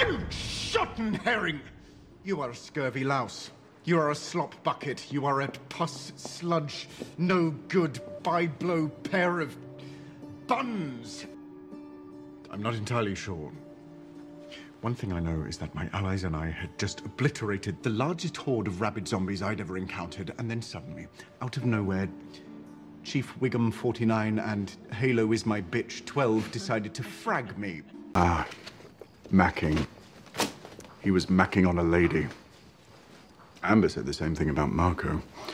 You shotten herring! You are a scurvy louse. You are a slop bucket. You are a pus sludge, no good by-blow pair of buns. I'm not entirely sure. One thing I know is that my allies and I had just obliterated the largest horde of rabid zombies I'd ever encountered, and then suddenly, out of nowhere, Chief Wiggum 49 and Halo is my bitch 12 decided to frag me. Ah, macking. He was macking on a lady. Amber said the same thing about Marco.